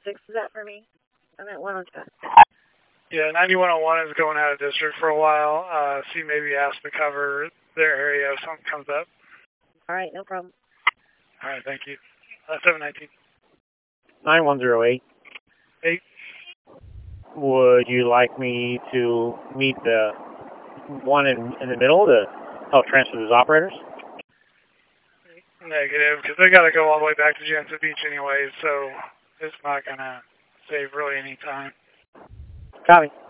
6 is that for me? I'm at 102. Yeah, 9101 is going out of district for a while. So you maybe ask to cover their area if something comes up. All right, no problem. All right, thank you. 719. 9108. 8. Would you like me to meet the one in the middle to help transfer those operators? Negative, because they got to go all the way back to Jansen Beach anyway, so it's not going to save really any time. Copy.